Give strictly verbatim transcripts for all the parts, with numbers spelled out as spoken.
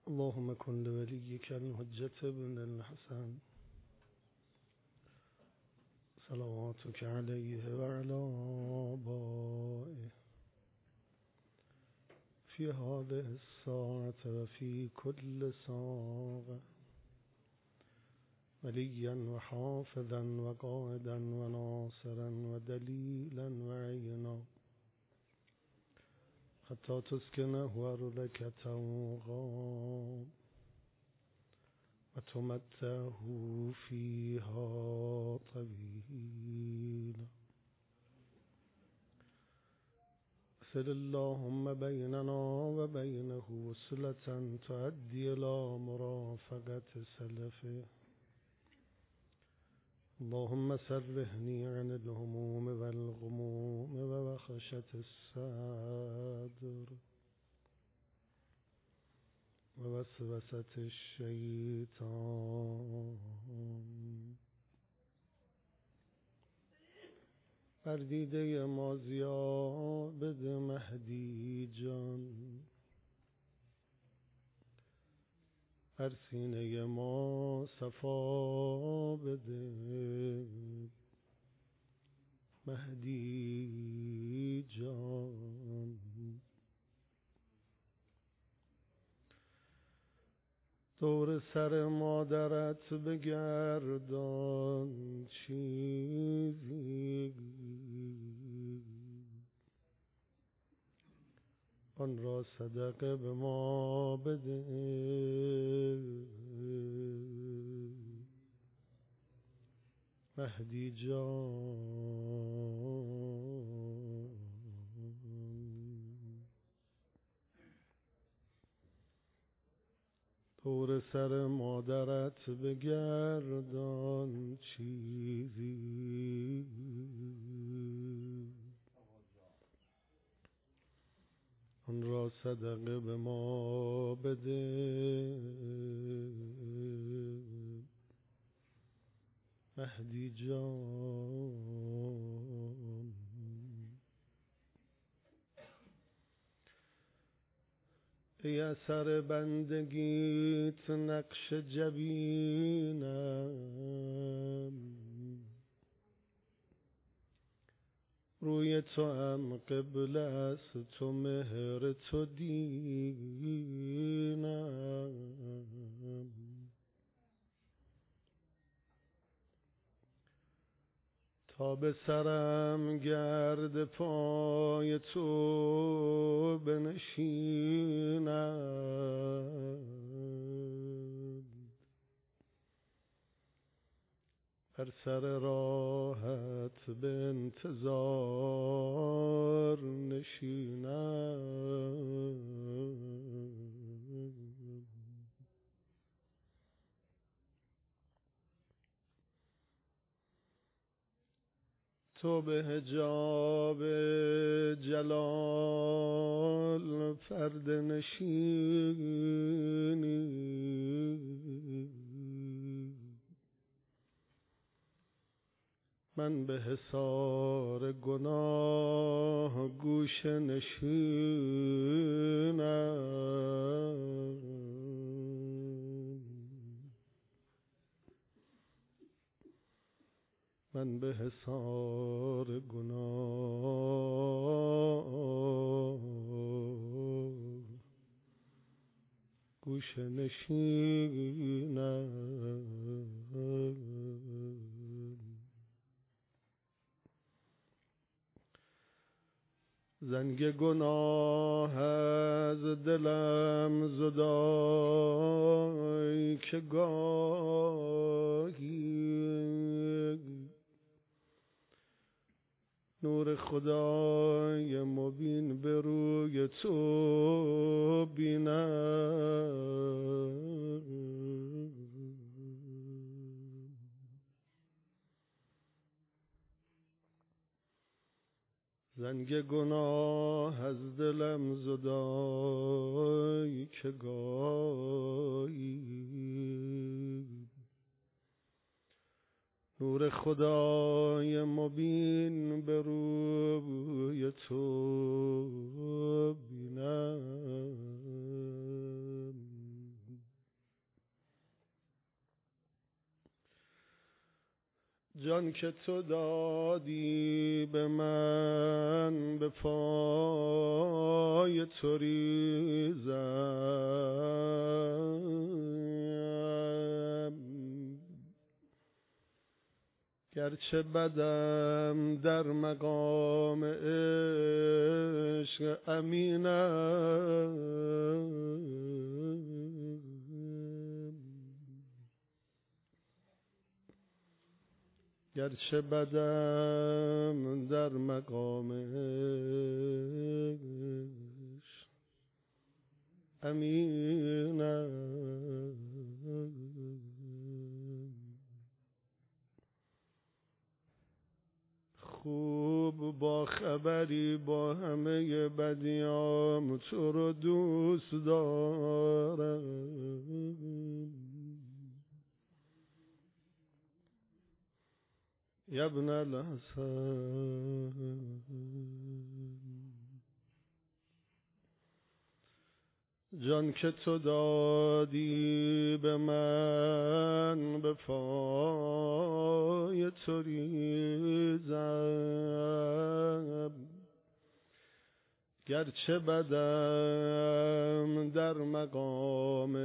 اللهم كن لوليك الحجة ابن الحسن صلواتك عليه وعلى آبائه في هذه الساعة وفي كل ساعة وليا وحافظا وقائدا وناصرا ودليلا وعينا حتى تسكنه أرضك توغا وتمتعه فيها طويلا. سل اللهم بيننا وبينه صلة تؤدي إلى مرافقة سلفه. اللهم سرهني عن الهموم والغموم ووخشة الصدر ووسوسة الشیطان. بر دیده ما ضیا بده مهدی جان، بر سینه ما صفا بده مهدی جان. دور سر مادرت بگردان چیزی، آن را صدقه به ما بده مهدی جان. دور سر مادرت بگردان چیزی، آن را صدقه به ما بده مهدی جان. ای اثر بندگیت نقش جبینم، روی تو هم قبله است، تو مهر تو دینم. تا به سرم گرد پای تو بنشینم، بر سر راحت به انتظار نشینم. تو به حجاب جلال پرده نشینی، من به حصار گناه گوشه نشینم. من به حصار گناه گوشه نشینم. زنگ گناه از دلم زدای که گاهی نور خدای مبین به روی تو بینم. زنگ گناه از دلم زدای که گاهی نور خدای مبین به روی تو بینم. جان که تو دادی به من به پای تو ریزم، گرچه بدم در مقام عشق امینم، گرچه بدم در مقام عشق امینم. خوب با خبری با همه بدیام تو رو دوست دارم، یا ابن الحسن. جان که تو دادی به من به پای تو ریزم، گرچه بدم در مقام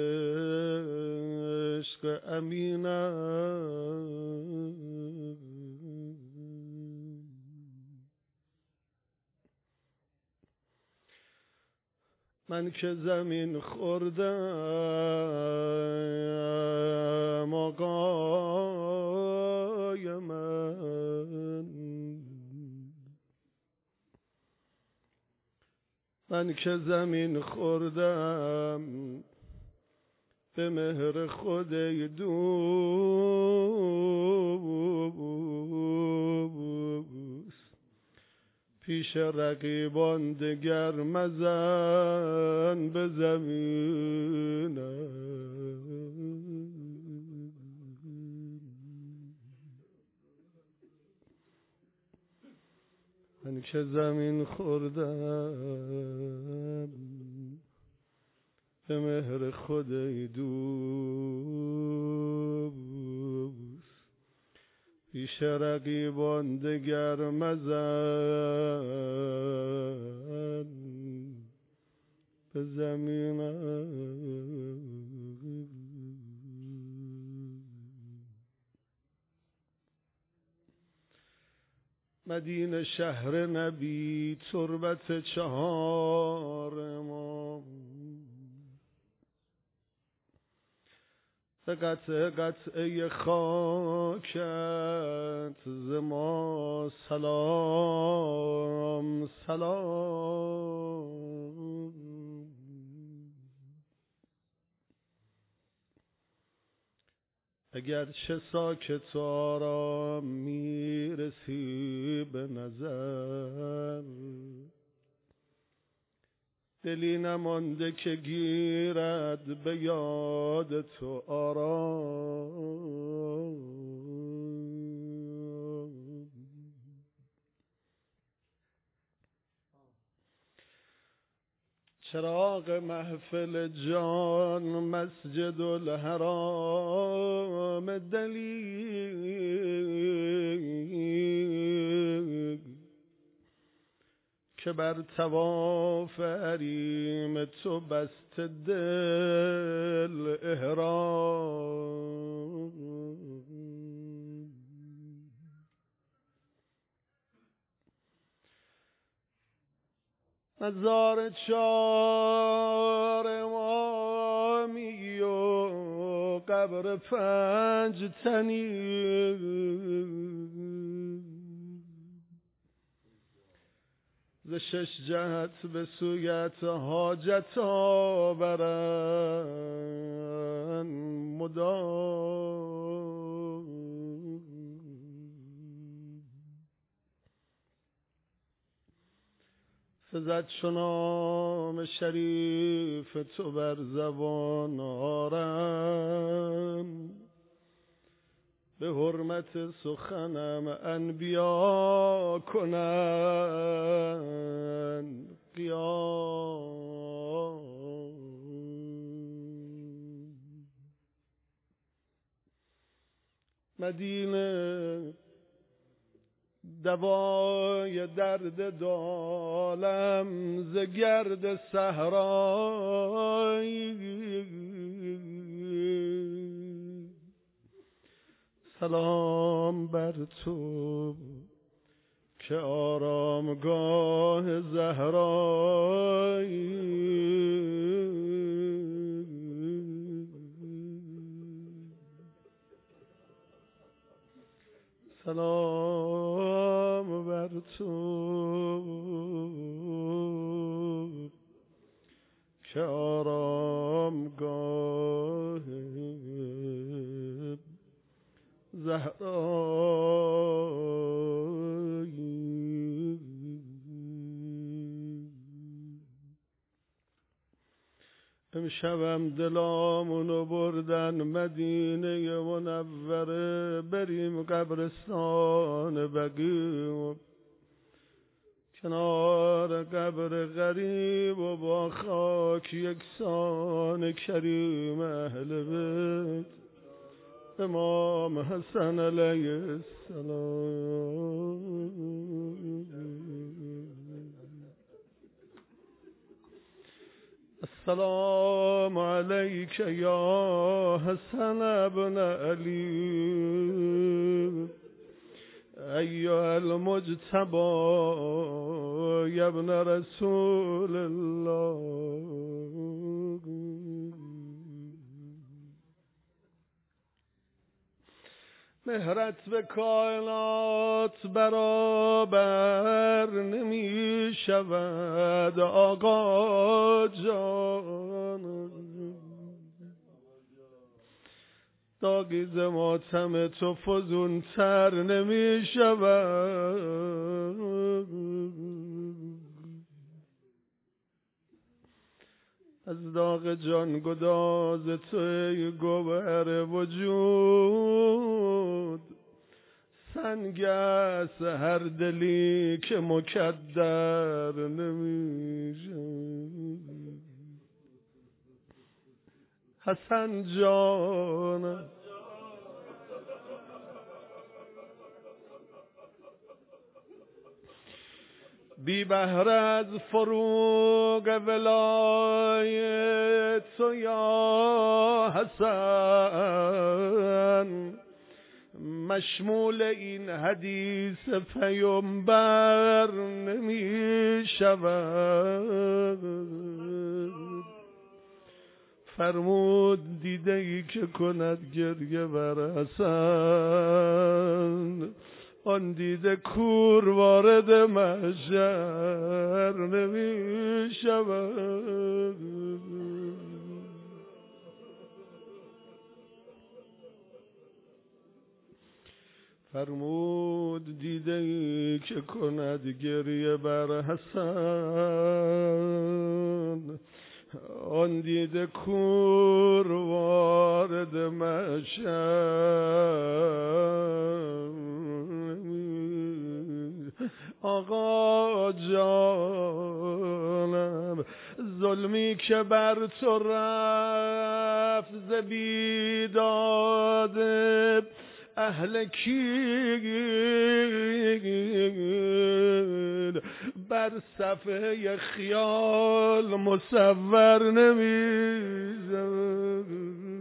عشق امینم. من که زمین خوردم آقای من، من که زمین خوردم به مهر خود دوست، پیش رقیبان دگر مزن به زمینم. من که زمین خوردم به مهر خود دوست، پیش رقیبان دگر مزن به زمینم. مدینه شهر نبی تربت چهار ما، قطع قطعه خاکت ز ما سلام سلام. اگر چه ساکت آرام میرسی به نظر، دلی نمانده که گیرد به یاد تو آرام. چراغ محفل جان مسجد الحرام دلیل که بر طواف حریم تو بست دل احرام. مزار چار امامی و قبر پنج تنی، ز شش جهت به سویت حاجت آورن مدام. سزد چو نام شریف تو بر زبان آرم، به حرمت سخنم انبیا کنن قیام. مدینه دوای درد دالم ز گرد صحرایی. سلام بر تو که آرامگاه زهرایی. سلام بر تو که آرامگاه زهرایی. امشبم دلامونو بردن مدینه منوره، بریم قبرستان بقیع، کنار قبر غریب و با خاک یکسان کریم اهل بیت امام حسن علیه السلام. السلام علیک یا حسن ابن علی ایها المجتبی یا ابن رسول الله. مهرت به کائنات برابر نمی شود آقا جان، داغی ز ماتم تو فزون تر نمی شود. از داغ جان گداز تو ای گوهر وجود، سنگ است هر دلی که مکدر نمی شود. حسن جان بی بهره از فروغ ولایت تو یا حسن، مشمول این حدیث پیامبر نمی شود. فرمود دیده ای که کند گریه بر حسن، آن دیده کور وارد محشر نمی شود. فرمود دیده ای که کند گریه بر حسن، آن دیده کور وارد محشر. آقا جانم ظلمی که بر تو رفت ز بیداد اهل کین، بر صفحه خیال مصور نمی‌شود.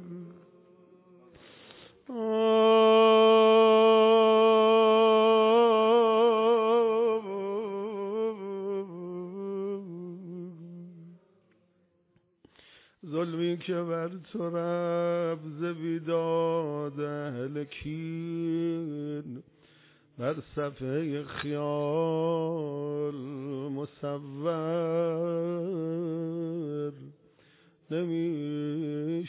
ظلمی که بر تو رفت ز بیداد اهل کین، بر صفحه خیال مصور نمی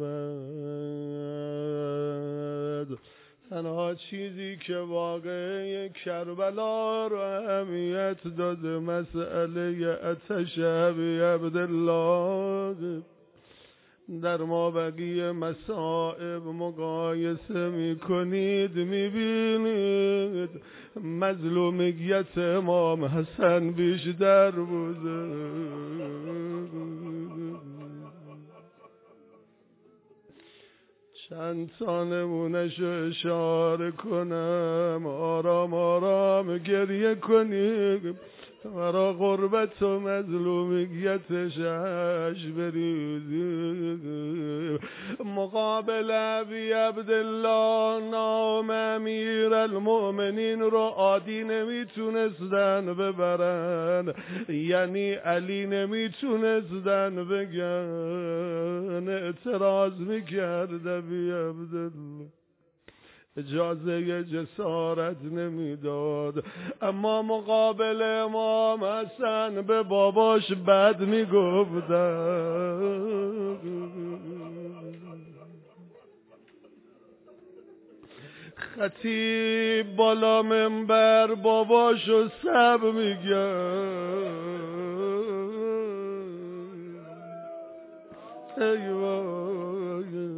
شود. تنها چیزی که واقعه کربلا رو اهمیت داده مسئله آتش ابی عبدالله. در ما بقیه مصائب مقایسه می کنید، می بینید مظلومیت امام حسن بیشتر بوده. چند تا نمونه‌شو اشاره کنم، آرام آرام گریه کنیم، مرا غربت و مظلومیتش اش بریزیم. مقابل ابی عبدالله نام امیر المؤمنین رو عادی نمیتونستن ببرن، یعنی علی نمیتونستن بگن، اعتراض میکرد ابی عبدالله، اجازه جسارت نمیداد. اما مقابل امام حسن به باباش بد میگفتن. خطیب بالا منبر باباشو سب میگن، ای وای،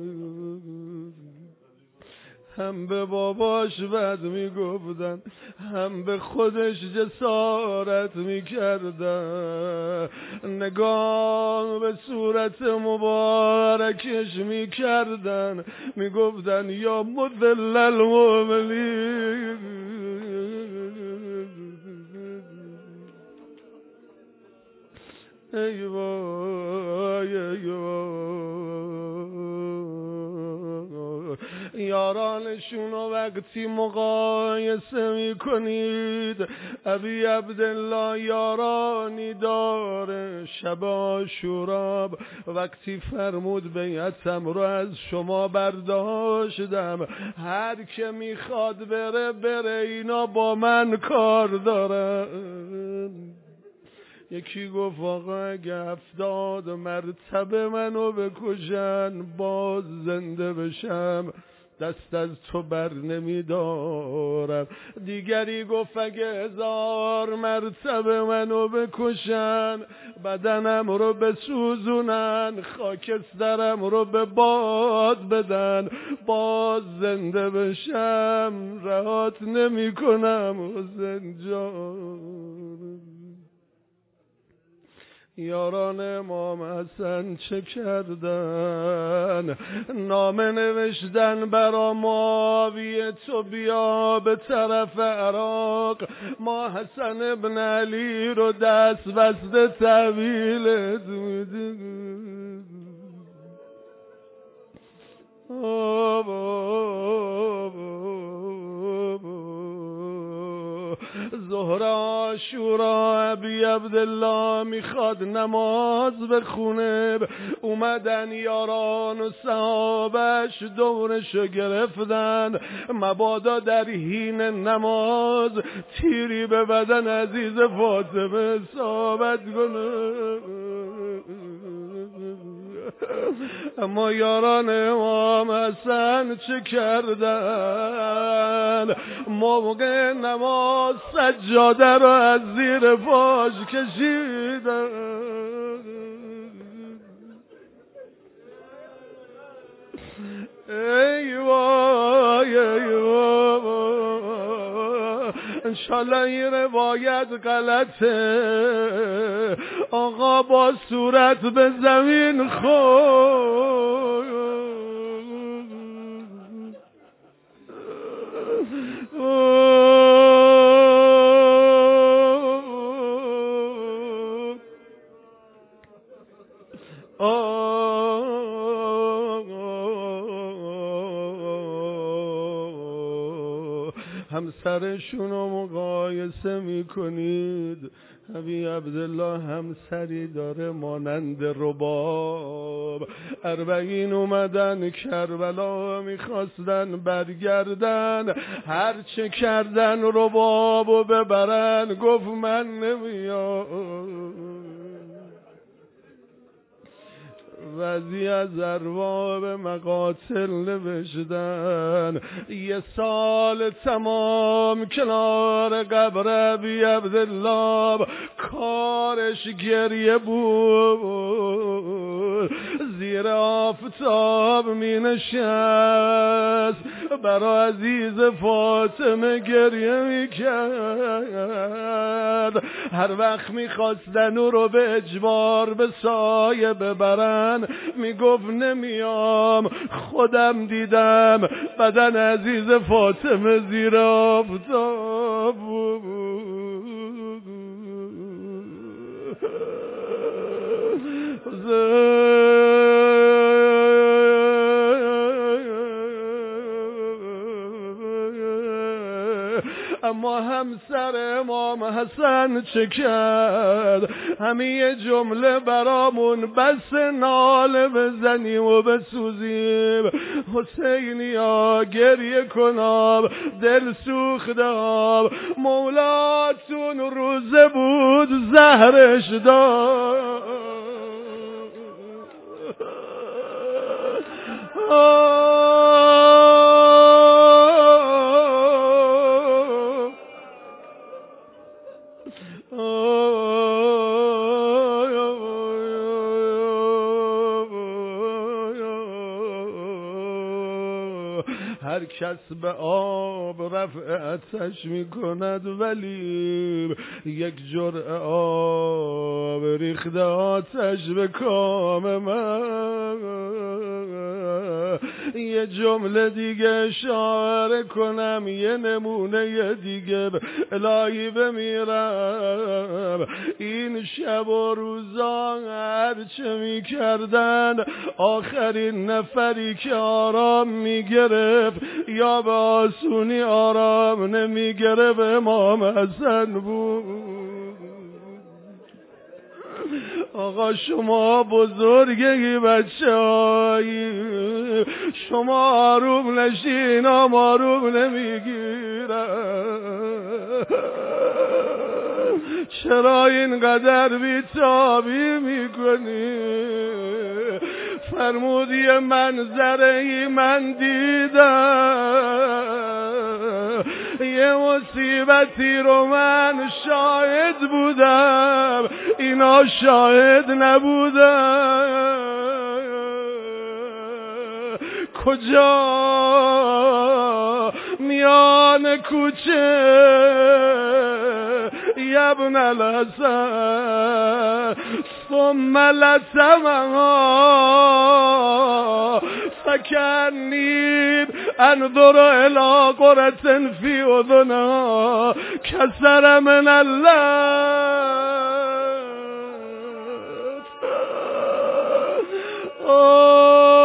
هم به باباش بد میگفتن، هم به خودش جسارت میکردن. نگاه به صورت مبارکش میکردن، میگفتن یا مذل المؤمنین، ای وای ای وای. یارانشونو وقتی مقایسه میکنید، ابی عبدالله یارانی داره. شب عاشورا وقتی فرمود بیعتم رو از شما برداشتم، هر که میخواد بره بره، اینا با من کار دارن. یکی گفت آقا اگه هفتاد مرتبه منو بکشن باز زنده بشم، دست از تو بر نمیدارم. دیگری گفت اگه هزار مرتبه منو بکشن، بدنم رو بسوزونن، خاکسترم رو به باد بدن، باز زنده بشم، رهات نمی کنم حسین جان. یاران امام حسن چه کردن؟ نامه نوشتن برا معاویه تو بیا به طرف عراق، ما حسن ابن علی رو دست بسته تحویلت میدیم. ظهر عاشورا ابی عبدالله میخواد نماز بخونه، اومدن یاران و صحابش دورشو گرفتن، مبادا در حین نماز تیری به بدن عزیز فاطمه اصابت کنه. اما یاران امام حسن چه کردن؟ موقع نماز سجاده رو از زیر پاش کشیدن. ای وای ای وای، انشالله این روایت غلطه. آقا با صورت به زمین خورد، همسرشونو مقایسه میکنید. ابی عبدالله همسری داره مانند رباب. اربعین اومدن کربلا میخواستن برگردن، هر چه کردن ربابو ببرن، گفت من نمیام. وزی از ارباب مقاتل نوشتن، یه سال تمام کنار قبر ابی عبدالله کارش گریه بود، زیر آفتاب می نشست برا عزیز فاطمه گریه میکرد. هر وقت میخواستن او رو به اجبار به سایه ببرن میگفت نمیام، خودم دیدم بدن عزیز فاطمه زیر آفتاب اما همسر امام حسن چه کرد؟ همین یه جمله برامون بس ناله بزنیم و بسوزیم. حسینیا گریه کنم، دل سوختم، مولاتون روزه بود زهرش داد. هر کس به آب رفع آتش می کند، ولی یک جرعه آب ریخته آتش به کام من. یه جمله دیگه اشاره کنم، یه نمونه دیگه الهی بمیرم. این شب و روزا هرچه می کردن، آخرین نفری که آرام می گرفت یا به آسونی آرام نمی گرفت امام حسن بود. آقا شما بزرگی بچه هایی، شما آروم نشین هم آروم نمیگیرن. چرا اینقدر بیتابی میکنی؟ فرمودی منظری من دیدم، یه مصیبتی رو من شاهد بودم، اینا شاهد نبودن. کجا؟ میان کوچه ابن الحسن ثم لتمها فکنیب انظر الى قرة فی اذنها کسر من الله.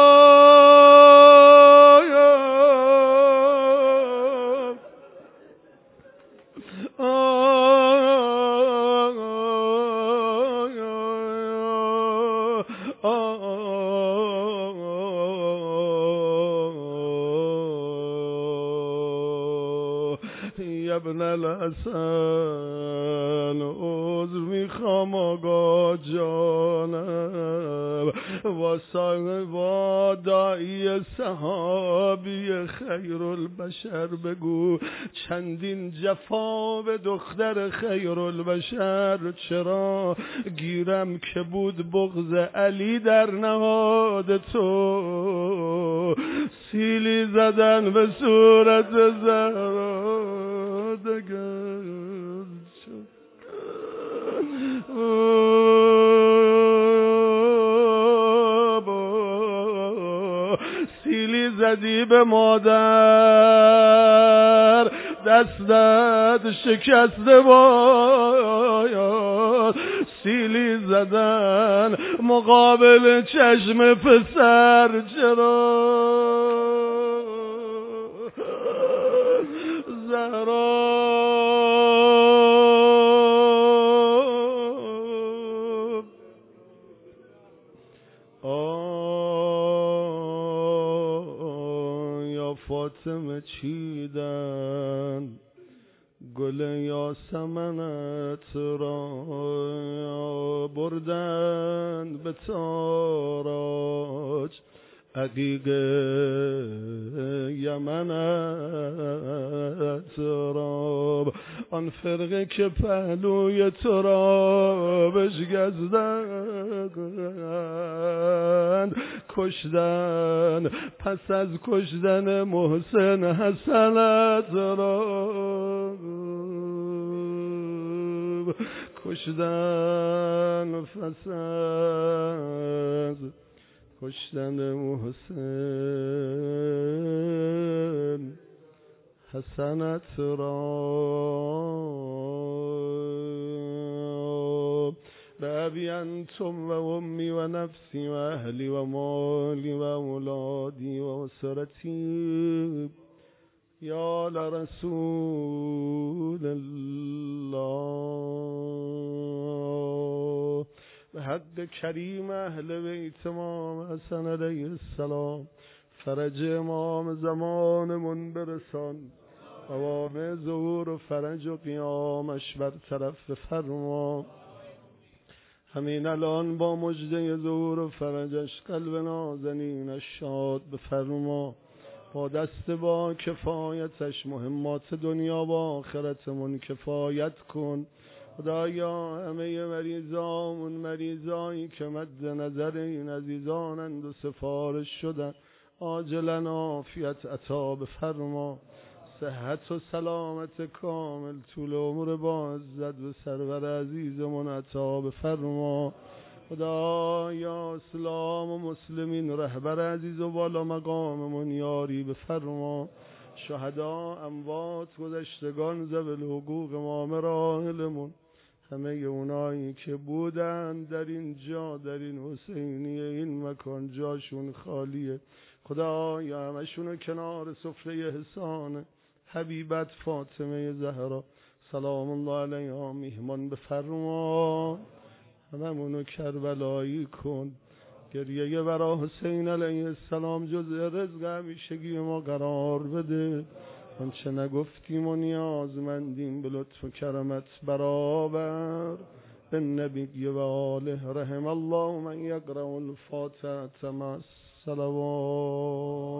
ابن الحسن عذر میخوام آقا جانم، و صاحب و داعی صحابی خیر البشر بگو چندین جفا به دختر خیر البشر چرا گیرم که بود بغض علی در نهاد تو، سیلی زدن به صورت زهرا دگر شد. سیلی زدی به مادر، دستت شکسته باید، سیلی زدن مقابل چشم پسر چرا؟ زهرا یا فاطمه چیدن گل یاسمنت را، بردن به تاراج عقیق یمنت را. انتخاب آن فرقه که پهلوی تو را بشکستند، کشتن پس از کشتن محسن حسنت را، کشتن پس از کشتن محسن حسنت را. بأبي أنتم وأمي ونفسي وأهلي ومالي وأولادي وأسرتي یا لرسول الله. به حق کریم اهل بیت امام حسن علیه السلام فرج امام زمانمون برسان، قوام ظهور و فرج و قیامش بر طرف بفرما. همین الان با مژده ظهور و فرجش قلب نازنینش شاد بفرما. با دست با کفایتش مهمات دنیا و آخرتمون کفایت کن. خدایا همه مریضامون، مریضایی که مد نظر این عزیزانند و سفارش شدن، عاجلا عافیت عطا بفرما. صحت و سلامت کامل، طول عمر با عزت به سرور عزیزمون عطا بفرما. خدایا اسلام و مسلمین رهبر عزیز و بالا مقاممون یاری بفرما. شهدا، اموات، گذشتگان، ذوی الحقوق ما مراحلمون، همه اونایی که بودن در این جا، در این حسینیه، این مکان جاشون خالیه. خدایا همشونو کنار سفره حسان حبیبت فاطمه زهرا سلام الله علیها میهمان بفرما. هممونو کربلایی کن. گریه برا حسین علیه السلام جز رزق همیشگی ما قرار بده. آنچه نگفتیم و نیازمندیم به لطف و کرمت برابر. به نبی و آله رحم الله من یقرأ الفاتحه مع الصلوات.